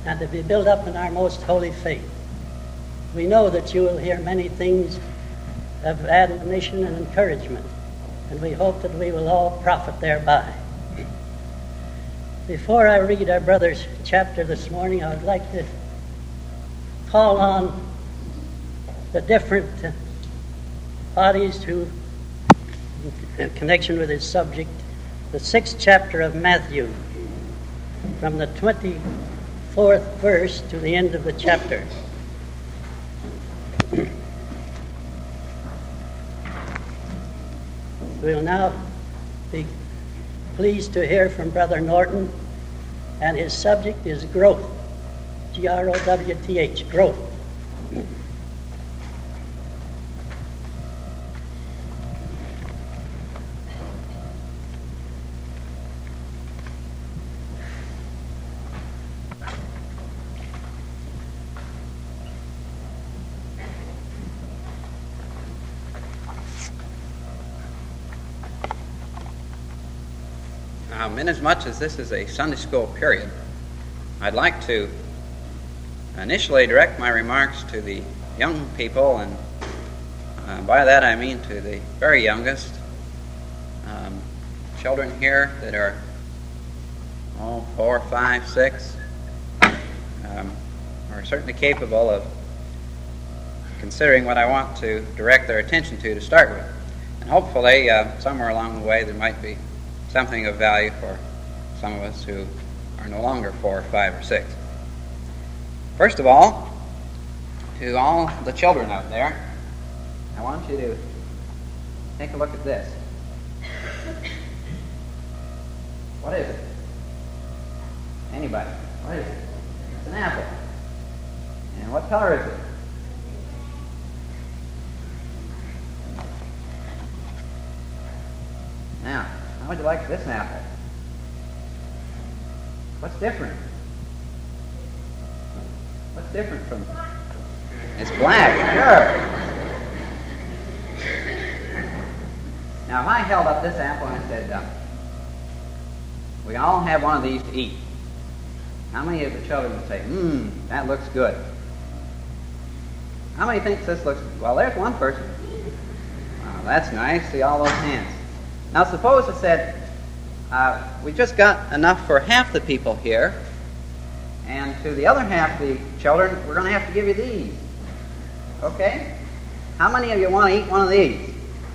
and to be built up in our most holy faith. We know that you will hear many things of admonition and encouragement, and we hope that we will all profit thereby. Before I read our brother's chapter this morning, I would like to call on the different bodies who, in connection with his subject, the 6th chapter of Matthew, from the 24th verse to the end of the chapter. We will now be pleased to hear from Brother Norton, and his subject is growth. Growth, growth. Inasmuch as this is a Sunday school period, I'd like to initially direct my remarks to the young people, and by that I mean to the very youngest children here that are 4, 5, 6, are certainly capable of considering what I want to direct their attention to start with. And hopefully, somewhere along the way, there might be something of value for some of us who are no longer 4, 5, or 6. First of all, to all the children out there, I want you to take a look at this. What is it? Anybody? What is it? It's an apple. And what color is it? Now, how would you like this apple? What's different? What's different from... It's black, sure. Now, if I held up this apple and I said, we all have one of these to eat, how many of the children would say, that looks good? How many thinks this looks... Well, there's one person. Wow, that's nice. See all those hands. Now, suppose I said, we just got enough for half the people here, and to the other half of the children, we're going to have to give you these. Okay? How many of you want to eat one of these?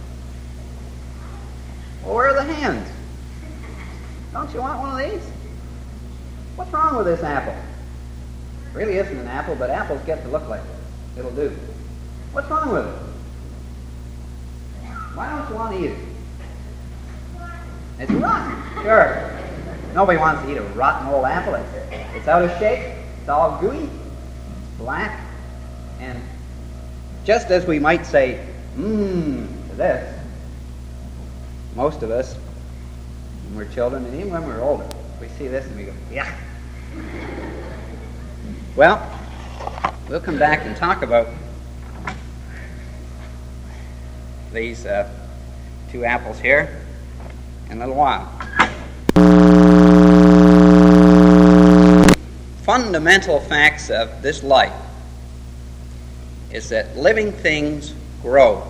Well, where are the hands? Don't you want one of these? What's wrong with this apple? It really isn't an apple, but apples get to look like this. It'll do. What's wrong with it? Why don't you want to eat it? It's rotten. Sure. Nobody wants to eat a rotten old apple. It's out of shape. It's all gooey. It's black. And just as we might say, to this, most of us, when we're children, and even when we're older, we see this and we go, yeah. Well, we'll come back and talk about these 2 apples here in a little while. Fundamental facts of this life is that living things grow.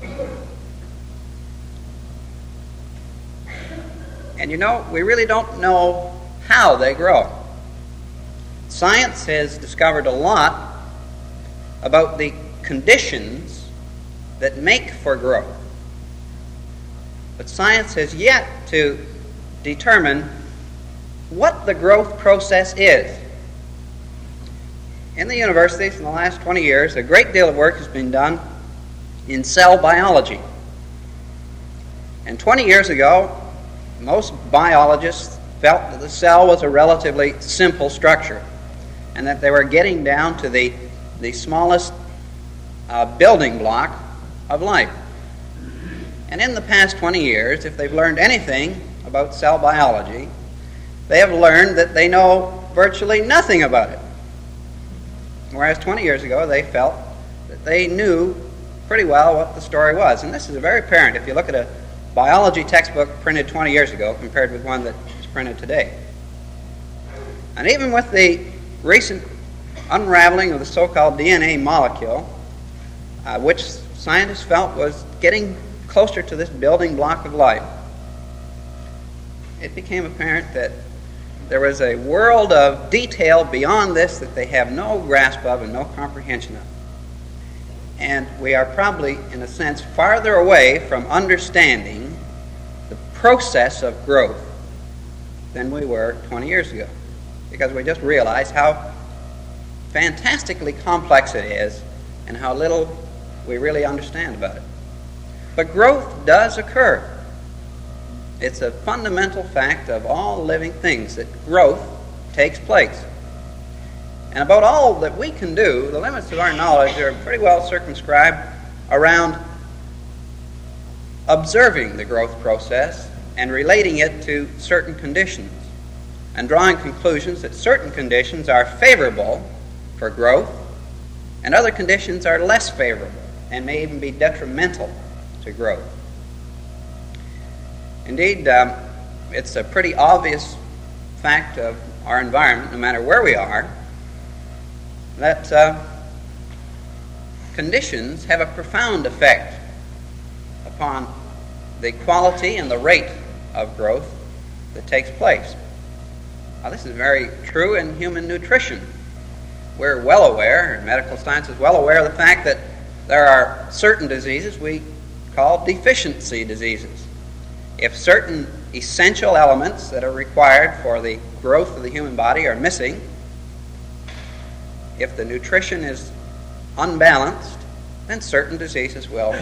And we really don't know how they grow. Science has discovered a lot about the conditions that make for growth. But science has yet to determine what the growth process is. In the universities in the last 20 years, a great deal of work has been done in cell biology. And 20 years ago, most biologists felt that the cell was a relatively simple structure and that they were getting down to the smallest building block of life. And in the past 20 years, if they've learned anything about cell biology, they have learned that they know virtually nothing about it. Whereas 20 years ago, they felt that they knew pretty well what the story was. And this is very apparent if you look at a biology textbook printed 20 years ago compared with one that is printed today. And even with the recent unraveling of the so-called DNA molecule, which scientists felt was getting closer to this building block of life, it became apparent that there was a world of detail beyond this that they have no grasp of and no comprehension of. And we are probably, in a sense, farther away from understanding the process of growth than we were 20 years ago, because we just realized how fantastically complex it is and how little we really understand about it. But growth does occur. It's a fundamental fact of all living things that growth takes place. And about all that we can do, the limits of our knowledge are pretty well circumscribed around observing the growth process and relating it to certain conditions, and drawing conclusions that certain conditions are favorable for growth and other conditions are less favorable and may even be detrimental to growth. Indeed, it's a pretty obvious fact of our environment, no matter where we are, that conditions have a profound effect upon the quality and the rate of growth that takes place. Now, this is very true in human nutrition. We're well aware, and medical science is well aware of the fact that there are certain diseases we call deficiency diseases. If certain essential elements that are required for the growth of the human body are missing, if the nutrition is unbalanced, then certain diseases will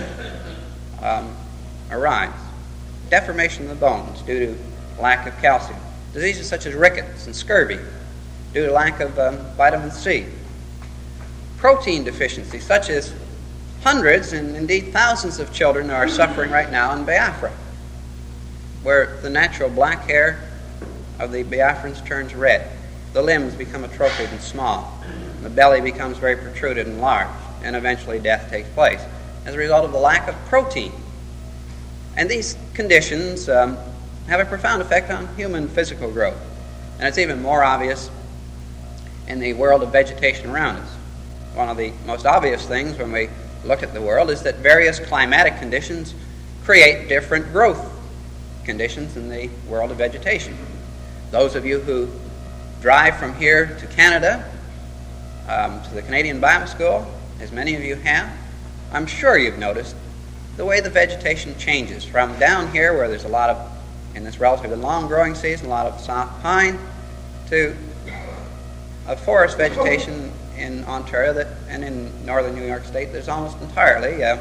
arise. Deformation of the bones due to lack of calcium. Diseases such as rickets and scurvy due to lack of vitamin C. Protein deficiency, such as hundreds and indeed thousands of children are suffering right now in Biafra, where the natural black hair of the Biafrans turns red. The limbs become atrophied and small. The belly becomes very protruded and large, and eventually death takes place as a result of the lack of protein. And these conditions have a profound effect on human physical growth. And it's even more obvious in the world of vegetation around us. One of the most obvious things when we look at the world is that various climatic conditions create different growth conditions in the world of vegetation. Those of you who drive from here to Canada, to the Canadian Bible School, as many of you have, I'm sure you've noticed the way the vegetation changes from down here where there's a lot of, in this relatively long growing season, a lot of soft pine, to a forest vegetation in Ontario and in northern New York State. There's almost entirely a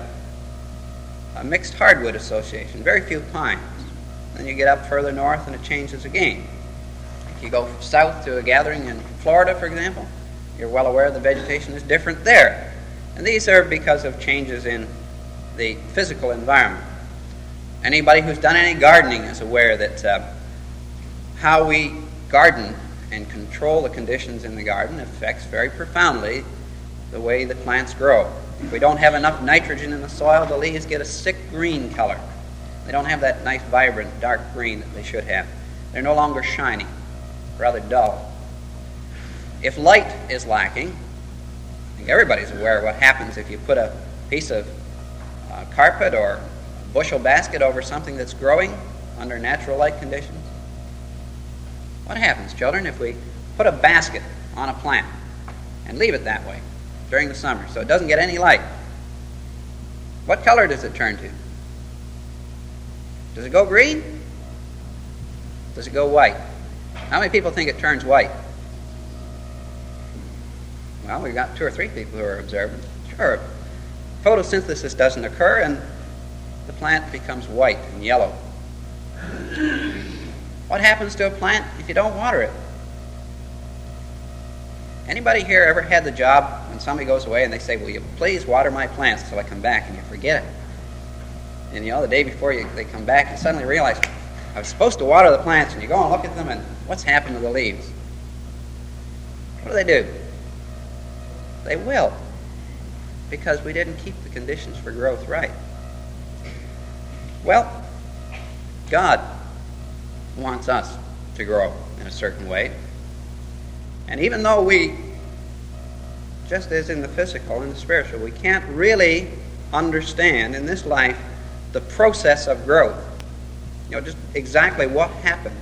mixed hardwood association, very few pines. Then you get up further north and it changes again. If you go south to a gathering in Florida, for example, you're well aware the vegetation is different there. And these are because of changes in the physical environment. Anybody who's done any gardening is aware that how we garden and control the conditions in the garden affects very profoundly the way the plants grow. If we don't have enough nitrogen in the soil, the leaves get a sick green color. They don't have that nice, vibrant, dark green that they should have. They're no longer shiny, rather dull. If light is lacking, I think everybody's aware of what happens if you put a piece of carpet or a bushel basket over something that's growing under natural light conditions. What happens, children, if we put a basket on a plant and leave it that way during the summer so it doesn't get any light? What color does it turn to? Does it go green? Does it go white? How many people think it turns white? Well, we've got 2 or 3 people who are observant. Sure, photosynthesis doesn't occur and the plant becomes white and yellow. What happens to a plant if you don't water it? Anybody here ever had the job when somebody goes away and they say, will you please water my plants till I come back, and you forget it? And the day before they come back, you suddenly realize, I was supposed to water the plants, and you go and look at them, and what's happened to the leaves? What do? They wilt, because we didn't keep the conditions for growth right. Well, God wants us to grow in a certain way. And even though we, just as in the physical and the spiritual, we can't really understand in this life the process of growth, just exactly what happens,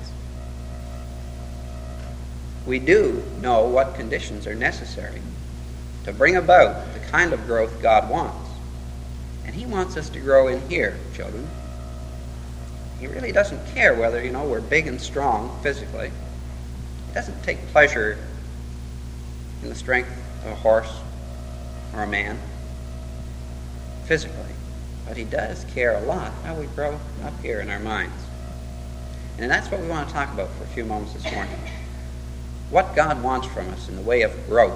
we do know what conditions are necessary to bring about the kind of growth God wants. And He wants us to grow in here, children. He really doesn't care whether, we're big and strong physically. He doesn't take pleasure in the strength of a horse or a man physically. But He does care a lot how we grow up here in our minds. And that's what we want to talk about for a few moments this morning. What God wants from us in the way of growth.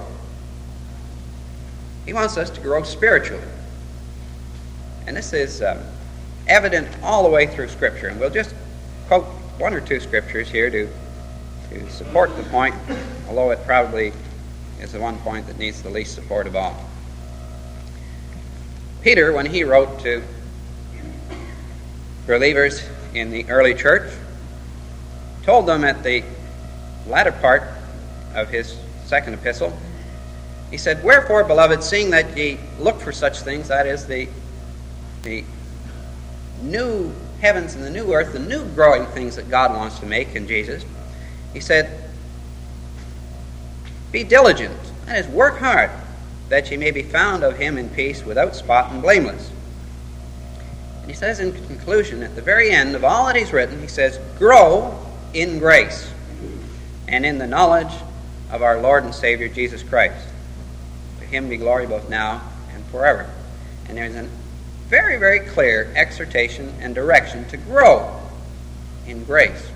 He wants us to grow spiritually. And this is evident all the way through Scripture. And we'll just quote one or two scriptures here to support the point, although it probably is the one point that needs the least support of all. Peter, when he wrote to believers in the early church, told them at the latter part of his second epistle, he said, "Wherefore, beloved, seeing that ye look for such things," that is, the new heavens and the new earth, the new growing things that God wants to make in Jesus, he said, "Be diligent," that is, work hard, "that ye may be found of Him in peace, without spot and blameless." And he says in conclusion, at the very end of all that he's written, he says, "Grow in grace and in the knowledge of our Lord and Savior Jesus Christ. To Him be glory both now and forever." And there's a very, very clear exhortation and direction to grow in grace.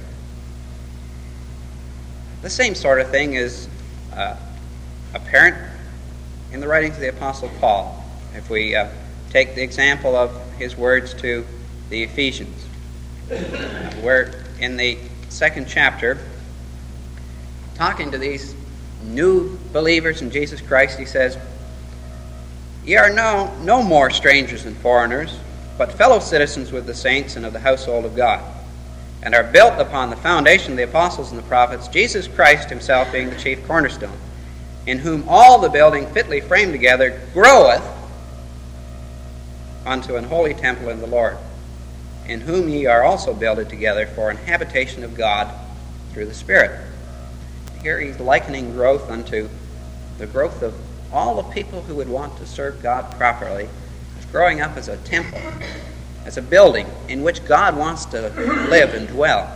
The same sort of thing is apparent in the writings of the Apostle Paul. If we take the example of his words to the Ephesians, where in the second chapter, talking to these new believers in Jesus Christ, he says, "Ye are now no more strangers and foreigners, but fellow citizens with the saints and of the household of God, and are built upon the foundation of the apostles and the prophets, Jesus Christ Himself being the chief cornerstone, in whom all the building fitly framed together groweth unto an holy temple in the Lord, in whom ye are also builded together for an habitation of God through the Spirit." Here he's likening growth unto the growth of all the people who would want to serve God properly, as growing up as a temple, as a building in which God wants to live and dwell.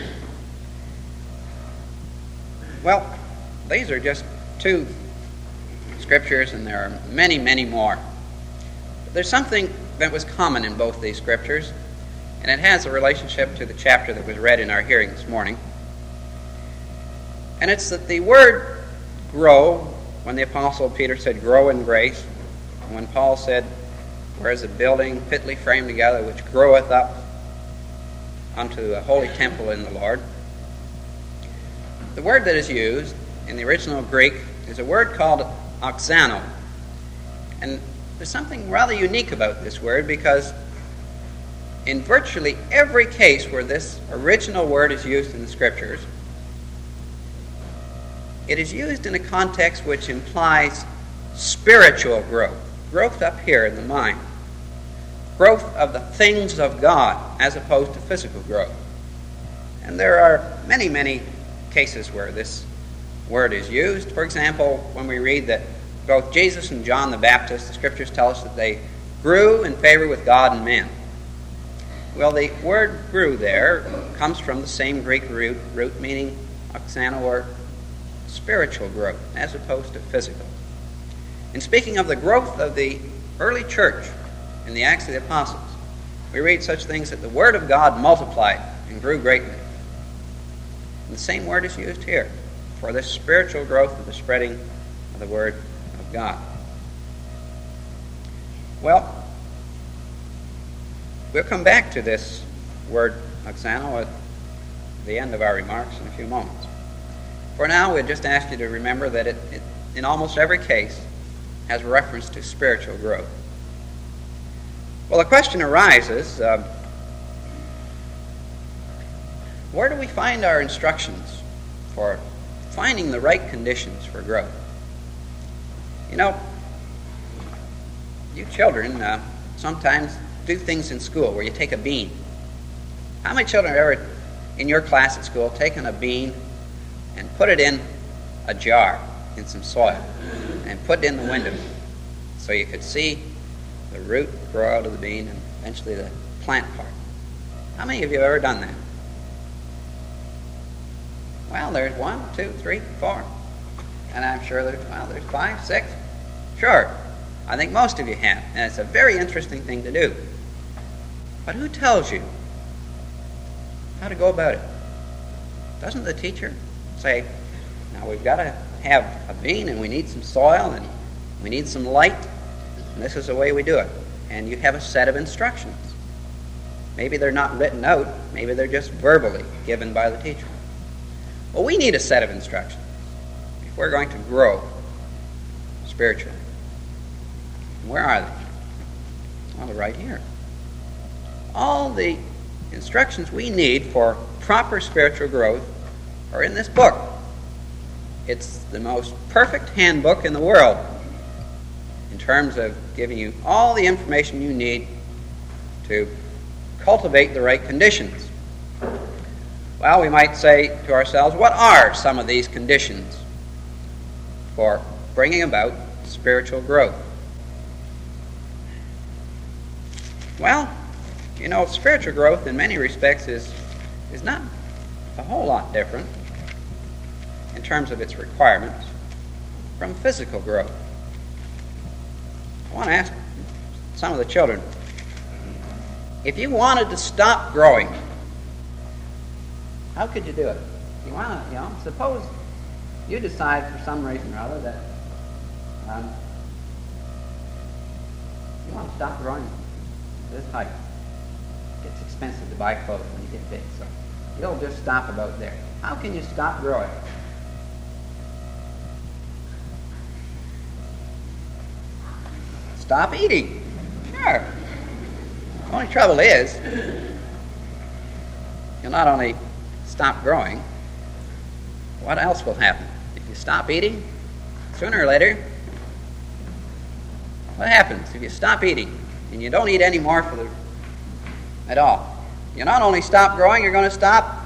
Well, these are just two scriptures, and there are many, many more. But there's something that was common in both these scriptures, and it has a relationship to the chapter that was read in our hearing this morning. And it's that the word grow, when the Apostle Peter said grow in grace, and when Paul said, "Whereas a building fitly framed together, which groweth up unto a holy temple in the Lord," the word that is used in the original Greek is a word called oxano. And there's something rather unique about this word, because in virtually every case where this original word is used in the Scriptures, it is used in a context which implies spiritual growth, growth up here in the mind, growth of the things of God as opposed to physical growth. And there are many, many cases where this word is used. For example, when we read that both Jesus and John the Baptist, the Scriptures tell us that they grew in favor with God and men. Well, the word grew there comes from the same Greek root meaning oxano, or spiritual growth, as opposed to physical. In speaking of the growth of the early church in the Acts of the Apostles, we read such things that the Word of God multiplied and grew greatly. And the same word is used here for this spiritual growth of the spreading of the Word of God. Well, we'll come back to this word oxano at the end of our remarks in a few moments. For now, we'd just ask you to remember that it in almost every case, has reference to spiritual growth. Well, the question arises, where do we find our instructions for finding the right conditions for growth. You know, you children sometimes do things in school where you take a bean. How many children have ever, in your class at school, taken a bean and put it in a jar in some soil and put it in the window so you could see the root grow out of the bean and eventually the plant part? How many of you have ever done that? Well, there's 1, 2, 3, 4. And I'm sure there's 5, 6. Sure. I think most of you have. And it's a very interesting thing to do. But who tells you how to go about it? Doesn't the teacher say, now we've got to have a bean and we need some soil and we need some light, and this is the way we do it? And you have a set of instructions. Maybe they're not written out. Maybe they're just verbally given by the teacher. Well, we need a set of instructions if we're going to grow spiritually. Where are they? Well, they're right here. All the instructions we need for proper spiritual growth are in this book. It's the most perfect handbook in the world in terms of giving you all the information you need to cultivate the right conditions. Well, we might say to ourselves, what are some of these conditions for bringing about spiritual growth? Well, you know, spiritual growth in many respects is not a whole lot different in terms of its requirements from physical growth. I want to ask some of the children, if you wanted to stop growing, how could you do it? You want to, suppose you decide for some reason or other that you want to stop growing this height. It's expensive to buy clothes when you get big, so you'll just stop about there. How can you stop growing? Stop eating. Sure. The only trouble is, you'll not only stop growing, what else will happen? If you stop eating, sooner or later, what happens if you stop eating and you don't eat any more at all? You not only stop growing, you're going to stop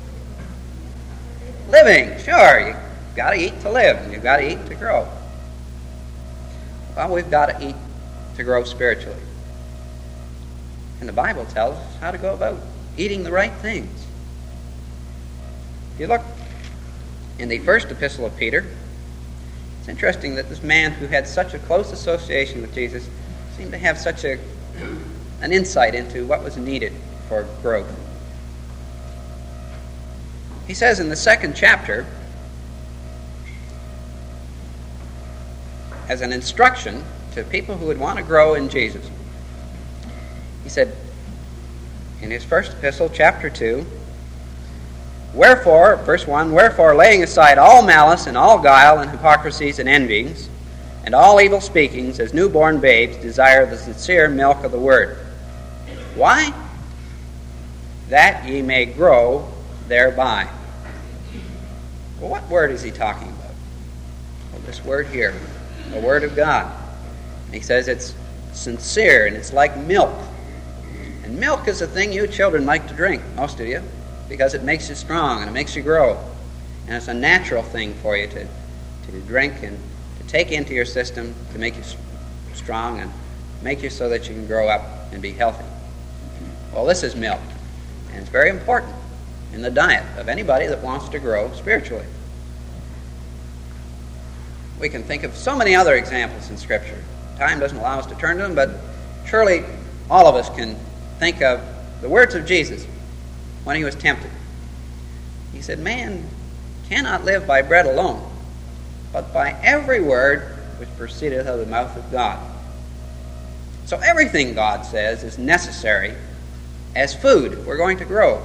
living. Sure, you've got to eat to live, and you've got to eat to grow. Well, we've got to eat to grow spiritually. And the Bible tells us how to go about eating the right things. If you look in the first epistle of Peter, it's interesting that this man who had such a close association with Jesus seemed to have such an insight into what was needed for growth. He says in the 2nd chapter, as an instruction to people who would want to grow in Jesus, he said in his first epistle, chapter 2, Wherefore, verse 1, Wherefore, laying aside all malice and all guile and hypocrisies and envyings, and all evil speakings, as newborn babes, desire the sincere milk of the word. Why? That ye may grow thereby. Well, what word is he talking about? Well, this word here, the Word of God. And he says it's sincere and it's like milk. And milk is a thing you children like to drink, most of you, because it makes you strong and it makes you grow. And it's a natural thing for you to drink and to take into your system to make you strong and make you so that you can grow up and be healthy. Well, this is milk, and it's very important in the diet of anybody that wants to grow spiritually. We can think of so many other examples in Scripture. Time doesn't allow us to turn to them, but surely all of us can think of the words of Jesus when he was tempted. He said, Man cannot live by bread alone, but by every word which proceedeth out of the mouth of God. So everything God says is necessary as food if we're going to grow.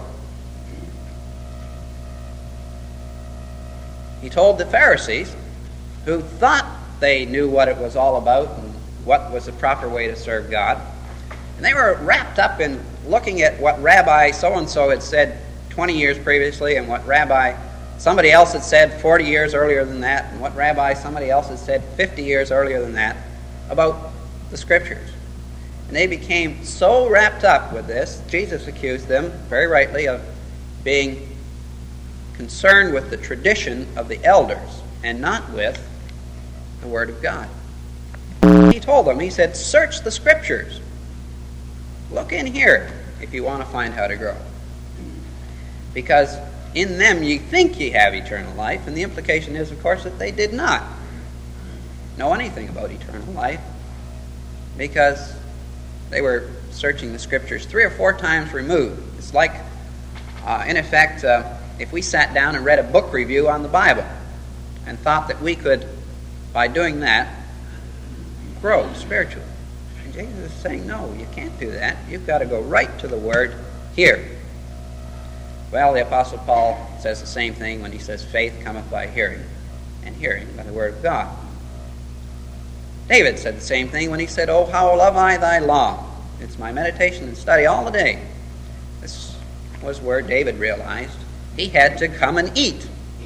He told the Pharisees, who thought they knew what it was all about and what was the proper way to serve God, and they were wrapped up in looking at what Rabbi so-and-so had said 20 years previously and what Rabbi somebody else had said 40 years earlier than that, and what rabbi somebody else had said 50 years earlier than that about the Scriptures. And they became so wrapped up with this, Jesus accused them, very rightly, of being concerned with the tradition of the elders and not with the Word of God. He told them, he said, search the Scriptures. Look in here if you want to find how to grow. Because in them ye think ye have eternal life, and the implication is, of course, that they did not know anything about eternal life, because they were searching the Scriptures 3 or 4 times removed. It's like, in effect, if we sat down and read a book review on the Bible and thought that we could, by doing that, grow spiritually. And Jesus is saying, no, you can't do that. You've got to go right to the Word here. Well, the Apostle Paul says the same thing when he says, faith cometh by hearing, and hearing by the Word of God. David said the same thing when he said, oh, how love I thy law. It's my meditation and study all the day. This was where David realized he had to come and eat.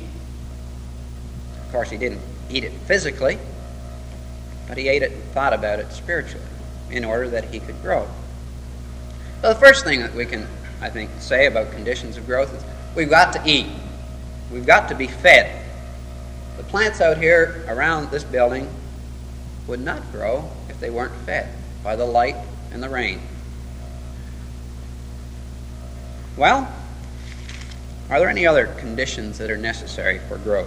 Of course, he didn't eat it physically, but he ate it and thought about it spiritually in order that he could grow. So the first thing that we can, I think, say about conditions of growth is we've got to eat. We've got to be fed. The plants out here around this building would not grow if they weren't fed by the light and the rain. Well, are there any other conditions that are necessary for growth?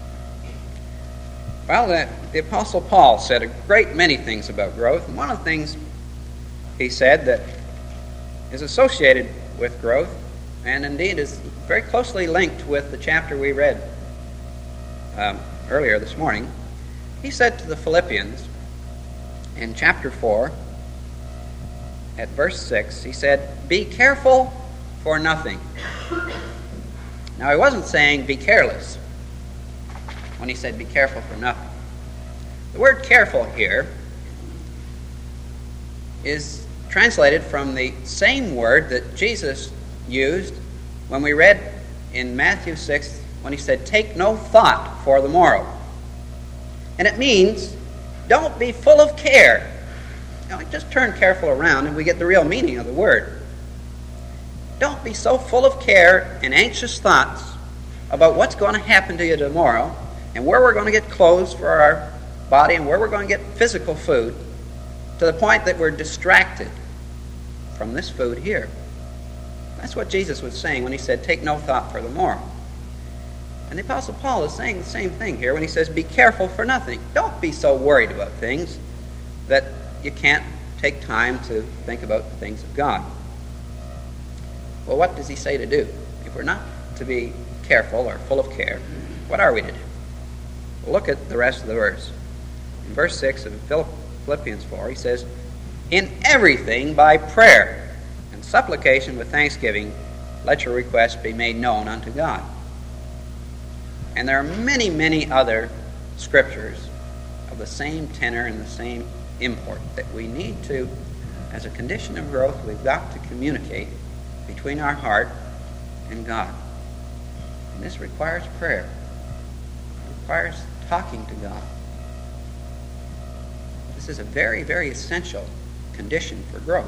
Well, the Apostle Paul said a great many things about growth, and one of the things he said that is associated with growth, and indeed is very closely linked with the chapter we read earlier this morning, he said to the Philippians in chapter 4, at verse 6, he said, be careful for nothing. Now, he wasn't saying be careless when he said be careful for nothing. The word careful here is translated from the same word that Jesus used when we read in Matthew 6 when he said, take no thought for the morrow. And it means don't be full of care. Now, just turn careful around and we get the real meaning of the word. Don't be so full of care and anxious thoughts about what's going to happen to you tomorrow and where we're going to get clothes for our body and where we're going to get physical food to the point that we're distracted from this food here. That's what Jesus was saying when he said, take no thought for the morrow. And the Apostle Paul is saying the same thing here when he says, be careful for nothing. Don't be so worried about things that you can't take time to think about the things of God. Well, what does he say to do? If we're not to be careful or full of care, what are we to do? Well, look at the rest of the verse. In verse 6 of Philippians 4, he says, in everything by prayer and supplication with thanksgiving, let your requests be made known unto God. And there are many, many other scriptures of the same tenor and the same import that we need to, as a condition of growth, we've got to communicate between our heart and God. And this requires prayer. It requires talking to God. This is a very, very essential condition for growth.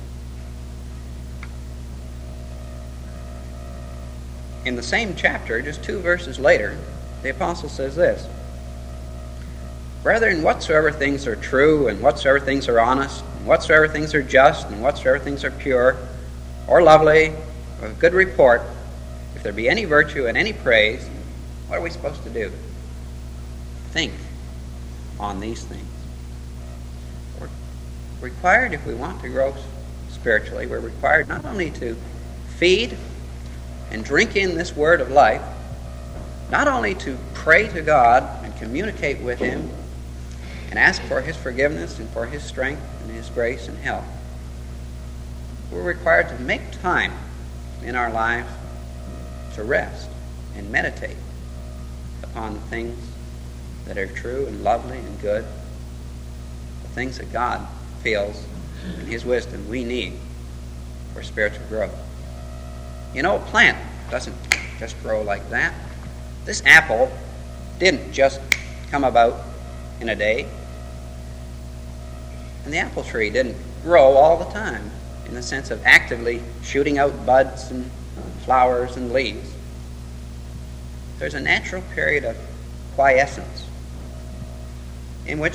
In the same chapter, just 2 verses later, the apostle says this, brethren, whatsoever things are true, and whatsoever things are honest, and whatsoever things are just, and whatsoever things are pure, or lovely, or of good report, if there be any virtue and any praise, what are we supposed to do? Think on these things. We're required, if we want to grow spiritually, we're required not only to feed and drink in this word of life, not only to pray to God and communicate with Him and ask for His forgiveness and for His strength and His grace and help. We're required to make time in our lives to rest and meditate upon the things that are true and lovely and good, the things that God feels in His wisdom we need for spiritual growth. You know, a plant doesn't just grow like that. This apple didn't just come about in a day. And the apple tree didn't grow all the time in the sense of actively shooting out buds and flowers and leaves. There's a natural period of quiescence in which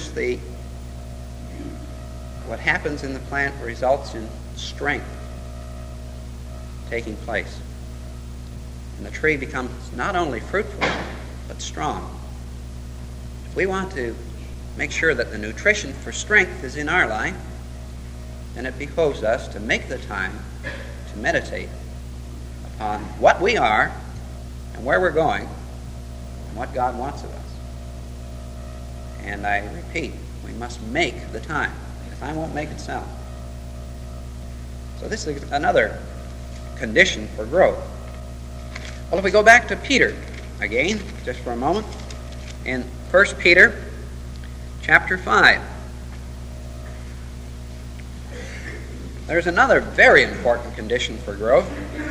what happens in the plant results in strength taking place. And the tree becomes not only fruitful, but strong. If we want to make sure that the nutrition for strength is in our life, then it behoves us to make the time to meditate upon what we are and where we're going and what God wants of us. And I repeat, we must make the time. The time won't make itself. So this is another condition for growth. Well, if we go back to Peter again, just for a moment, in 1 Peter chapter 5, there's another very important condition for growth.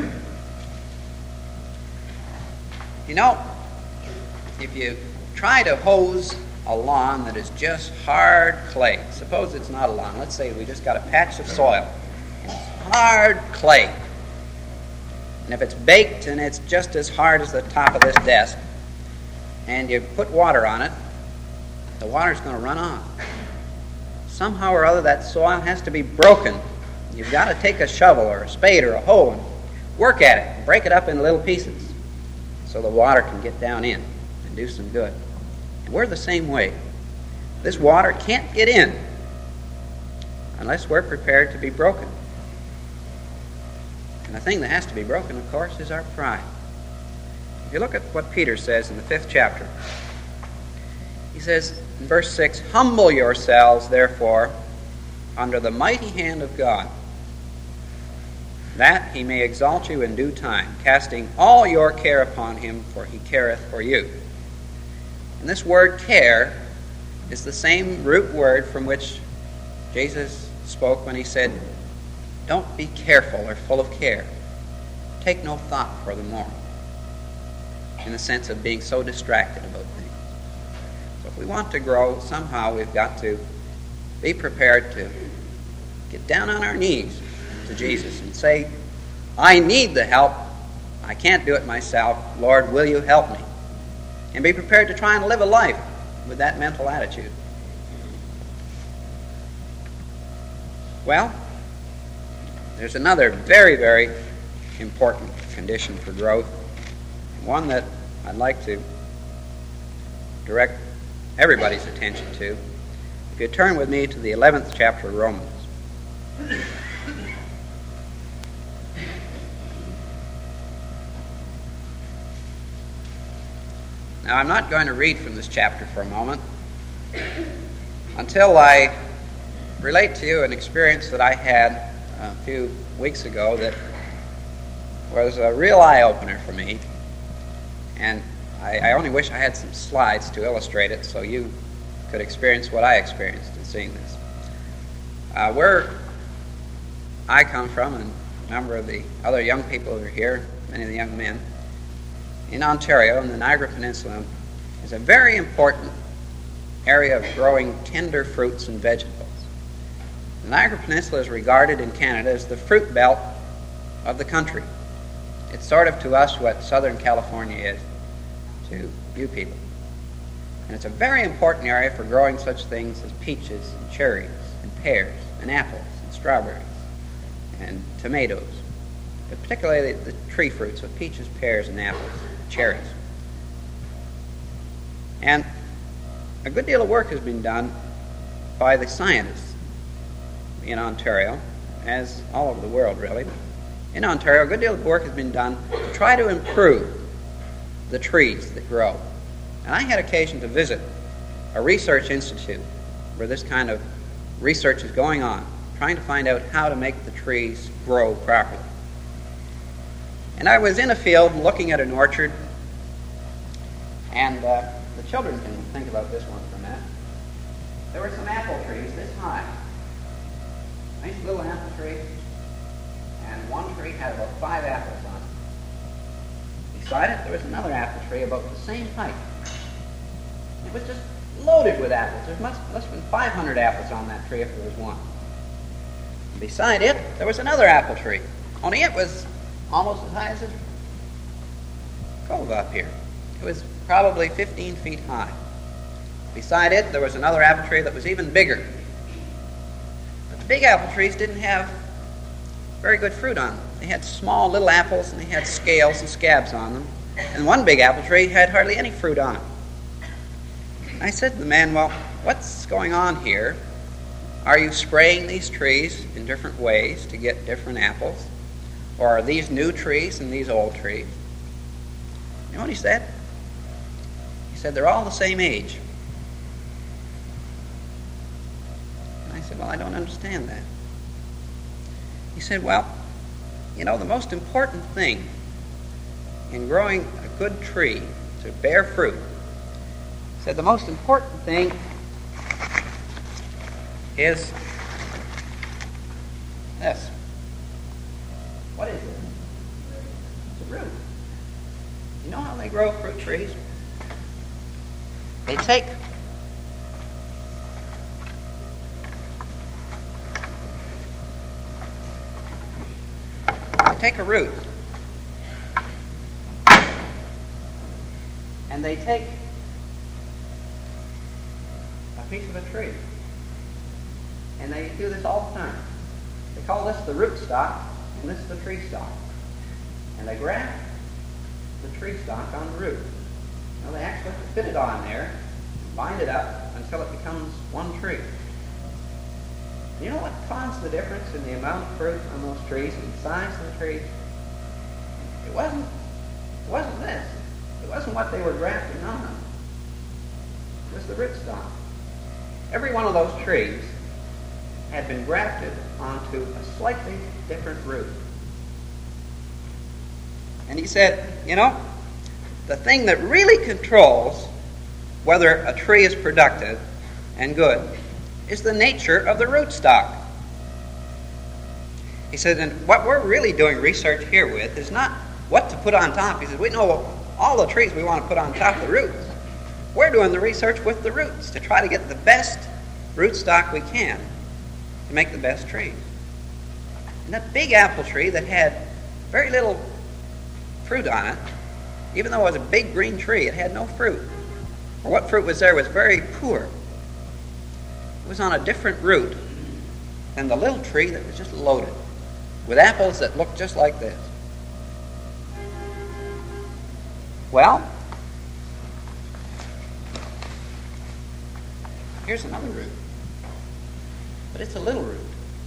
You know, if you try to hose a lawn that is just hard clay, suppose it's not a lawn, let's say we just got a patch of soil, and it's hard clay, and if it's baked and it's just as hard as the top of this desk, and you put water on it, the water's going to run off. Somehow or other that soil has to be broken. You've got to take a shovel or a spade or a hoe and work at it and break it up into little pieces so the water can get down in and do some good. And we're the same way. This water can't get in unless we're prepared to be broken. And the thing that has to be broken, of course, is our pride. If you look at what Peter says in the 5th chapter, he says in verse 6, "Humble yourselves, therefore, under the mighty hand of God, that he may exalt you in due time, casting all your care upon him, for he careth for you." And this word care is the same root word from which Jesus spoke when he said, "Don't be careful or full of care. Take no thought for the morrow," in the sense of being so distracted about things. So if we want to grow, somehow we've got to be prepared to get down on our knees to Jesus and say, "I need the help. I can't do it myself. Lord, will you help me?" And be prepared to try and live a life with that mental attitude. Well, there's another very, very important condition for growth, one that I'd like to direct everybody's attention to. If you turn with me to the 11th chapter of Romans. Now, I'm not going to read from this chapter for a moment until I relate to you an experience that I had a few weeks ago that was a real eye-opener for me. And I only wish I had some slides to illustrate it so you could experience what I experienced in seeing this. Where I come from, and a number of the other young people who are here, many of the young men, in Ontario, in the Niagara Peninsula, is a very important area of growing tender fruits and vegetables. The Niagara Peninsula is regarded in Canada as the fruit belt of the country. It's sort of to us what Southern California is to you people. And it's a very important area for growing such things as peaches and cherries and pears and apples and strawberries and tomatoes, but particularly the tree fruits of peaches, pears, and apples, cherries. And a good deal of work has been done by the scientists in Ontario, as all over the world really. In Ontario, a good deal of work has been done to try to improve the trees that grow. And I had occasion to visit a research institute where this kind of research is going on, trying to find out how to make the trees grow properly. And I was in a field looking at an orchard, and the children can think about this one for a minute. There were some apple trees this high, nice little apple trees, and one tree had about 5 apples on it. Beside it, there was another apple tree about the same height. It was just loaded with apples. There must have been 500 apples on that tree if there was one. And beside it, there was another apple tree. Only it was almost as high as this cove up here. It was probably 15 feet high. Beside it, there was another apple tree that was even bigger. But the big apple trees didn't have very good fruit on them. They had small little apples, and they had scales and scabs on them. And one big apple tree had hardly any fruit on it. And I said to the man, well, what's going on here? Are you spraying these trees in different ways to get different apples? Or are these new trees and these old trees? You know what he said? He said, they're all the same age. And I said, well, I don't understand that. He said, well, you know, the most important thing in growing a good tree to bear fruit, he said the most important thing is this. What is it? It's a root. You know how they grow fruit trees? They take a root, and they take a piece of a tree, and they do this all the time. They call this the root stock, and this is the tree stock. And they graft the tree stock on the root. Now they actually fit it on there, and bind it up until it becomes one tree. You know what caused the difference in the amount of fruit on those trees and the size of the trees? It wasn't this. It wasn't what they were grafting on. It was the rootstock. Every one of those trees had been grafted onto a slightly different root. And he said, you know, the thing that really controls whether a tree is productive and good is the nature of the rootstock. He said, and what we're really doing research here with is not what to put on top. He said, we know all the trees we want to put on top of the roots. We're doing the research with the roots to try to get the best rootstock we can to make the best trees. And that big apple tree that had very little fruit on it, even though it was a big green tree, it had no fruit. Or what fruit was there was very poor. It was on a different root than the little tree that was just loaded with apples that looked just like this. Well, here's another root. But it's a little root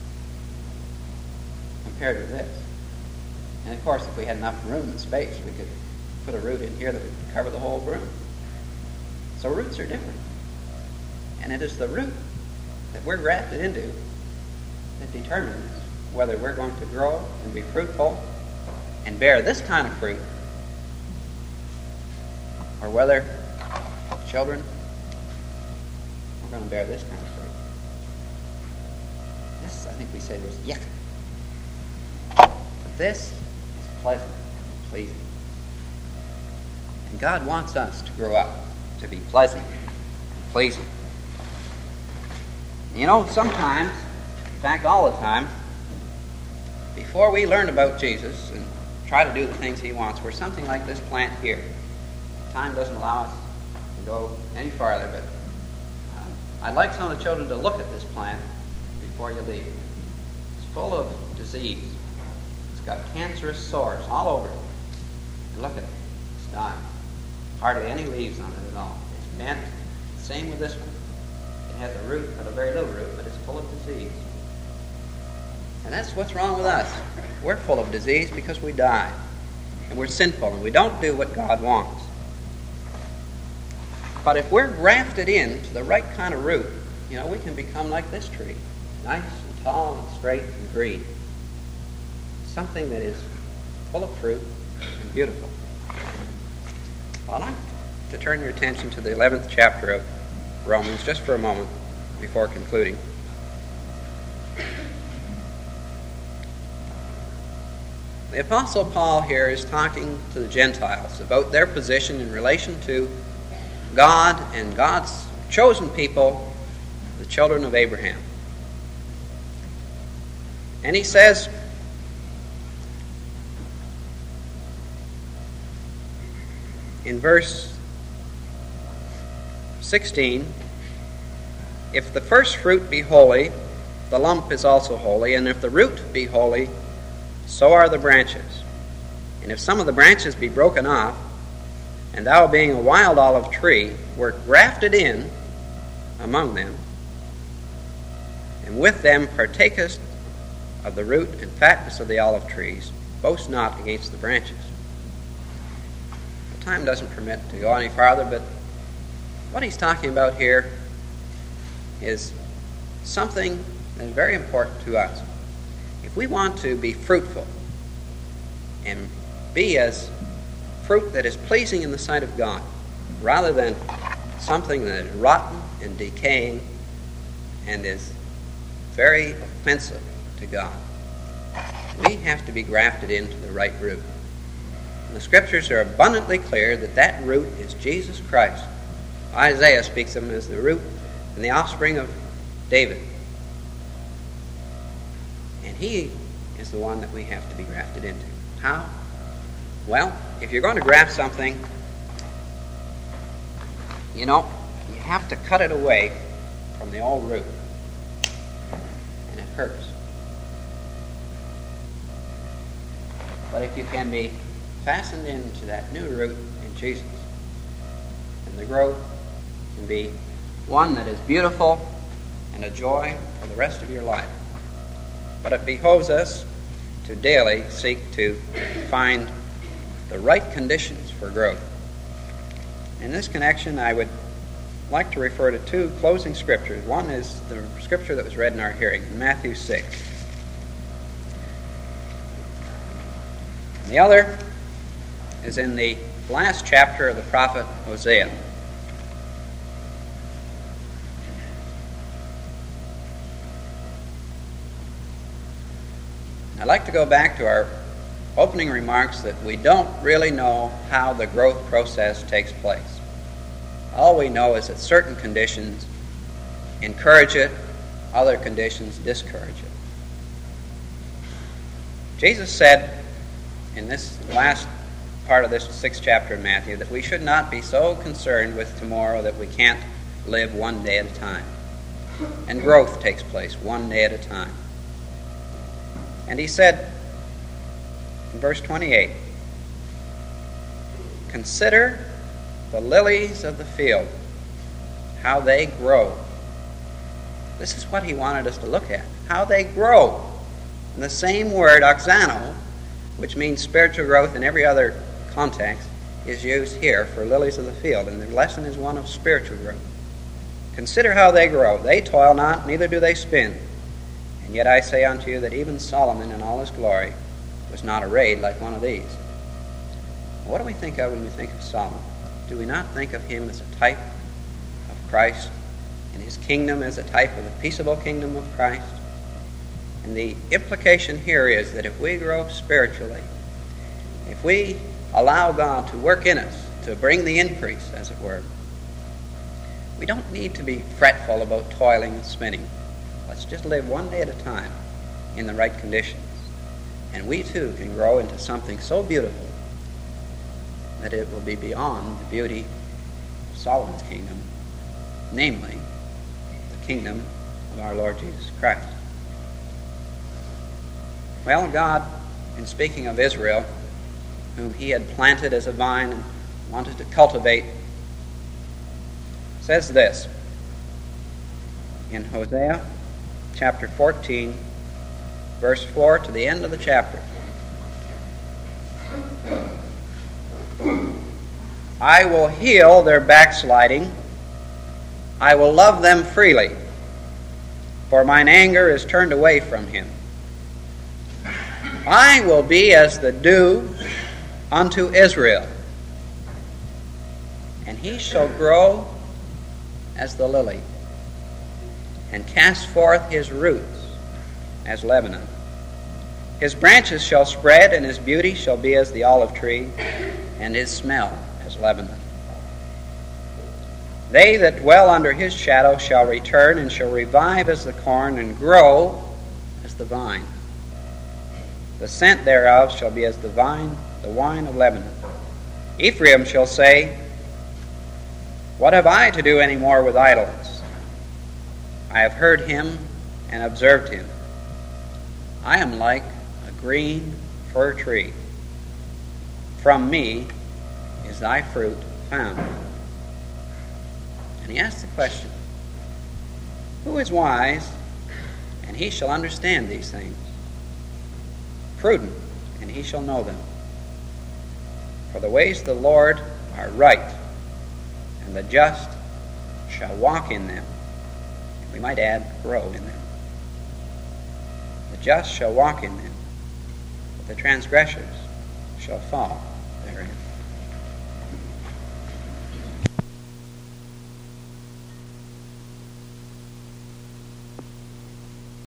compared to this. And of course, if we had enough room and space, we could put a root in here that would cover the whole room. So roots are different. And it is the root that we're grafted into that determines whether we're going to grow and be fruitful and bear this kind of fruit, or whether children are going to bear this kind of fruit. This, I think we said, was yuck. But this is pleasant and pleasing. And God wants us to grow up to be pleasant and pleasing. You know, sometimes, in fact all the time, before we learn about Jesus and try to do the things he wants, we're something like this plant here. Time doesn't allow us to go any farther, but I'd like some of the children to look at this plant before you leave. It's full of disease. It's got cancerous sores all over it. And look at it. It's dying. Hardly any leaves on it at all. It's bent. Same with this one. It has a root, but a very little root, but it's full of disease. And that's what's wrong with us. We're full of disease because we die. And we're sinful, and we don't do what God wants. But if we're grafted into the right kind of root, you know, we can become like this tree. Nice and tall and straight and green. Something that is full of fruit and beautiful. Well, I'd like to turn your attention to the 11th chapter of Romans just for a moment before concluding. The Apostle Paul here is talking to the Gentiles about their position in relation to God and God's chosen people, the children of Abraham. And he says, in verse 16, if the first fruit be holy, the lump is also holy, and if the root be holy, so are the branches. And if some of the branches be broken off, and thou being a wild olive tree, wert grafted in among them, and with them partakest of the root and fatness of the olive trees, boast not against the branches. The time doesn't permit to go any farther, but what he's talking about here is something that is very important to us. If we want to be fruitful and be as fruit that is pleasing in the sight of God, rather than something that is rotten and decaying and is very offensive to God, we have to be grafted into the right root. And the Scriptures are abundantly clear that that root is Jesus Christ. Isaiah speaks of him as the root and the offspring of David. And he is the one that we have to be grafted into. How? Well, if you're going to graft something, you have to cut it away from the old root. And it hurts. But if you can be fastened into that new root in Jesus, and the growth can be one that is beautiful and a joy for the rest of your life. But it behoves us to daily seek to find the right conditions for growth. In this connection, I would like to refer to two closing scriptures. One is the scripture that was read in our hearing, in Matthew 6. And the other is in the last chapter of the prophet Hosea. I'd like to go back to our opening remarks that we don't really know how the growth process takes place. All we know is that certain conditions encourage it, other conditions discourage it. Jesus said in this last part of this 6th chapter of Matthew that we should not be so concerned with tomorrow that we can't live one day at a time. And growth takes place one day at a time. And he said in verse 28, consider the lilies of the field, how they grow. This is what he wanted us to look at, how they grow. And the same word, oxano, which means spiritual growth in every other context, is used here for lilies of the field. And the lesson is one of spiritual growth. Consider how they grow. They toil not, neither do they spin. And yet I say unto you that even Solomon in all his glory was not arrayed like one of these. What do we think of when we think of Solomon? Do we not think of him as a type of Christ, and his kingdom as a type of the peaceable kingdom of Christ? And the implication here is that if we grow spiritually, if we allow God to work in us, to bring the increase, as it were, we don't need to be fretful about toiling and spinning. Let's just live one day at a time in the right conditions. And we too can grow into something so beautiful that it will be beyond the beauty of Solomon's kingdom, namely the kingdom of our Lord Jesus Christ. Well, God, in speaking of Israel, whom he had planted as a vine and wanted to cultivate, says this in Hosea chapter 14, verse 4 to the end of the chapter. I will heal their backsliding. I will love them freely, for mine anger is turned away from him. I will be as the dew unto Israel, and he shall grow as the lily, and cast forth his roots as Lebanon. His branches shall spread, and his beauty shall be as the olive tree, and his smell as Lebanon. They that dwell under his shadow shall return, and shall revive as the corn, and grow as the vine. The scent thereof shall be as the vine, the wine of Lebanon. Ephraim shall say, What have I to do any more with idols? I have heard him and observed him. I am like a green fir tree. From me is thy fruit found. And he asks the question, Who is wise, and he shall understand these things? Prudent, and he shall know them. For the ways of the Lord are right, and the just shall walk in them. We might add, grow in them. The just shall walk in them, but the transgressors shall fall therein.